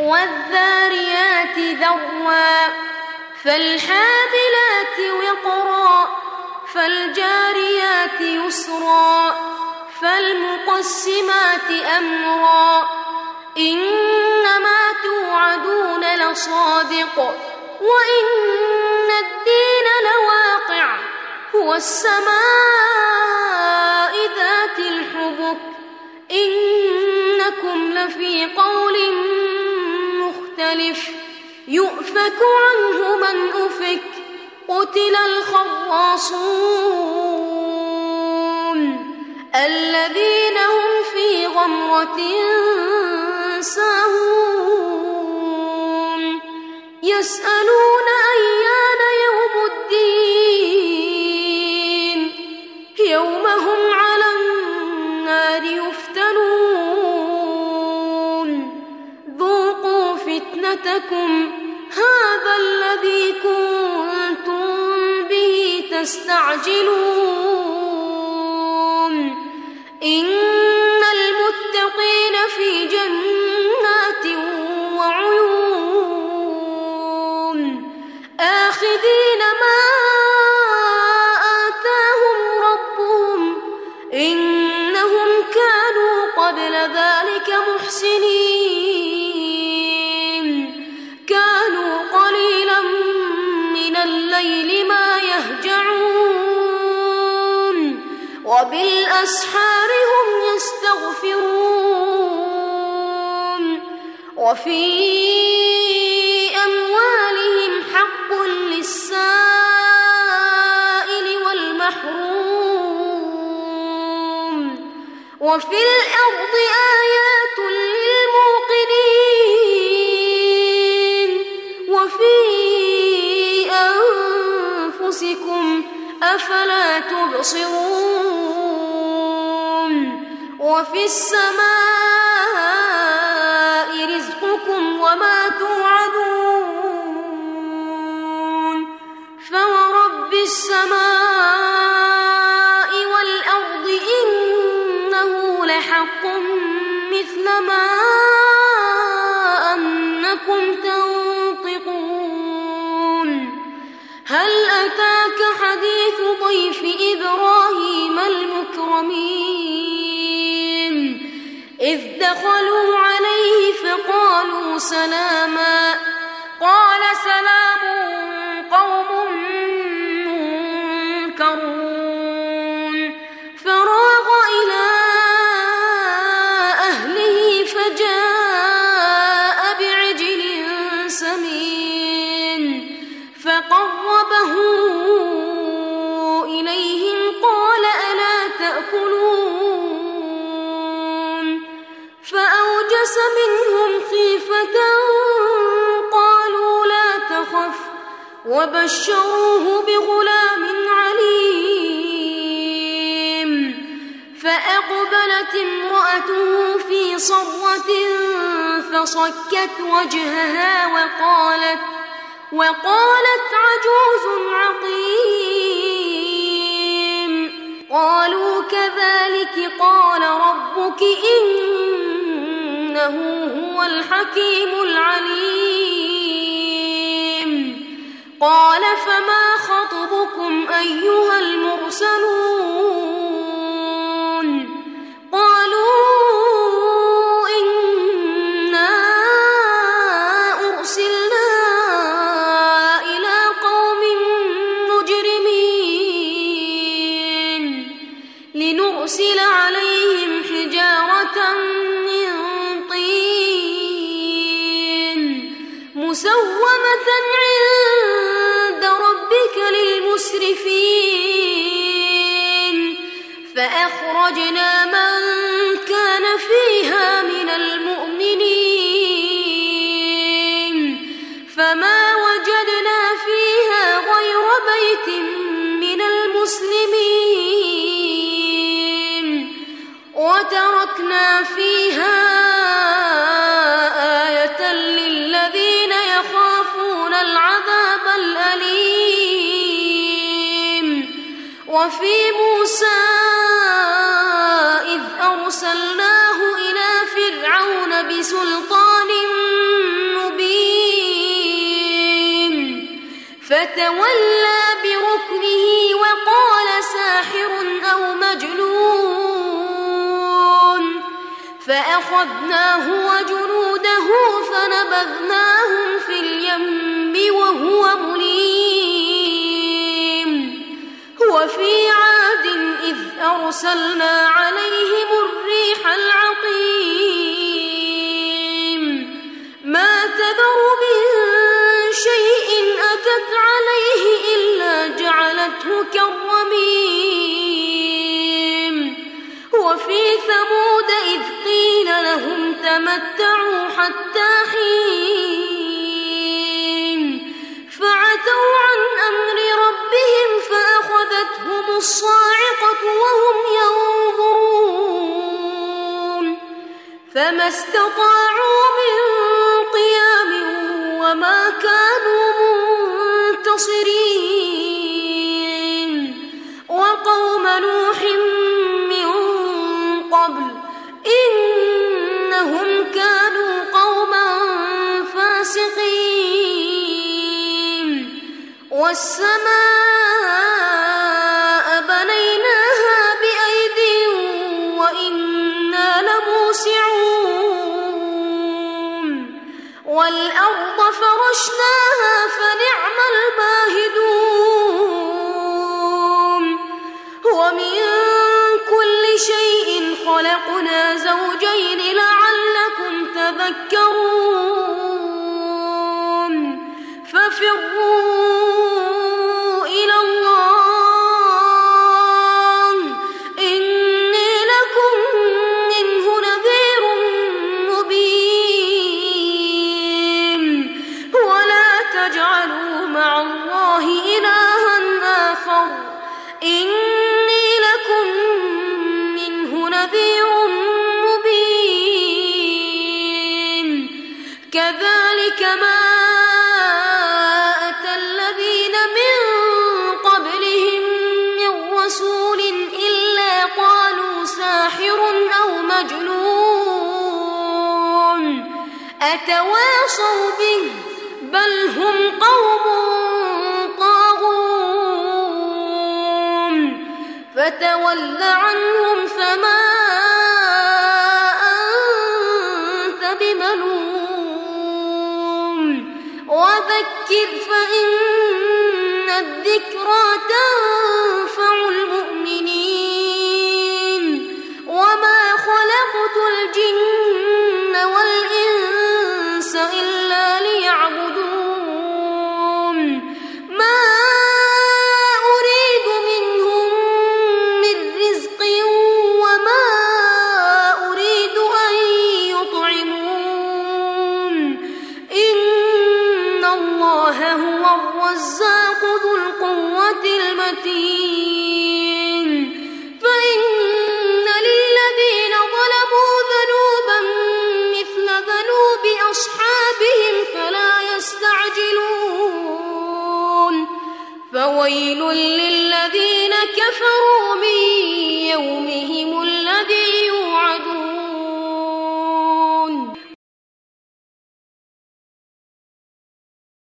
والذاريات ذروا فالحاملات وقرا فالجاريات يسرا فالمقسمات أمرا إنما توعدون لصادق وإن الدين لواقع هو السماء ذات الحبك إنكم لفي قول مختلف يؤفك عنه من أفك قتل الخراصون الذين هم في غمرة ساهون يسألون أيان يوم الدين يوم هم على النار يفتنون ذوقوا فتنتكم هذا الذي كنتم به تستعجلون إن المتقين في جنات وعيون آخذين ما آتاهم ربهم إنهم كانوا قبل ذلك محسنين كانوا قليلا من الليل ما يهجعون وبالأسحار هم يستغفرون وفي أموالهم حق للسائل والمحروم وفي الأرض آيات للموقنين وفي أنفسكم أفلا تبصرون وفي السماء رزقكم وما توعدون فورب السماء والأرض إنه لحق مثل ما أنكم تنطقون هل أتاك حديث ضيف إبراهيم المكرمين إذ دخلوا عليه فقالوا سلاما قال سلام قوم منكرون فراغ إلى أهله فجاء بعجل سمين فقربه إليهم قال ألا تأكلون فأوجس منهم خيفة قالوا لا تخف وبشروه بغلام عليم فأقبلت امرأته في صرة فصكت وجهها وقالت عجوز عقيم قالوا كذلك قال ربك إنه هو الحكيم العليم قال فما خطبكم أيها المرسلون قالوا إنا أرسلنا إلى قوم مجرمين لنرسل عليهم حجارة من طين مسومة عند ربك للمسرفين فأخرجنا من كان فيها من المؤمنين فما وجدنا فيها غير بيت من المسلمين وتركنا فيها آية للذين يخافون العذاب الأليم وفي موسى إذ أرسلناه إلى فرعون بسلطان فتولى بركنه وقال ساحر أو مجنون فأخذناه وجنوده فنبذناهم في اليم وهو مليم وفي عاد إذ أرسلنا عليهم الريح العقيم ما تذر من شيء أتت عليه إلا جعلته كالرميم وفي ثمود إذ قيل لهم تمتعوا حتى حين فعتوا عن أمر ربهم فأخذتهم الصاعقة وهم ينظرون فما استطاعوا من قيام وما كانوا منتصرين وقوم نوح من قبل إنهم كانوا قوما فاسقين والسماء بنيناها بأيد وإنا لموسعون والأرض فرشناها فنعم الماهدون ومن كل شيء خلقنا زوجين لعلكم تذكرون ففروا إلى الله إني لكم منه نذير مبين ولا تجعلوا مع الله إلها آخر إني لكم منه نذير مبين كذلك ما أتى الذين من قبلهم من رسول إلا قالوا ساحر أو مجنون أتواصوا به بل هم قوم طاغون فتول عنهم فما أنت بملوم وذكر فإن الذكرى تنفع المؤمنين وما خلقت الجن والإنس إلا ليعبدون ما أريد منهم من رزق وما أريد أن يطعمون إن الله هو الرزاق ذو القوة المتين فإن للذين ظلموا ذنوبا مثل ذنوب أصحابهم فلا يستعجلون فويل للذين كفروا من يومهم الذي يوعدون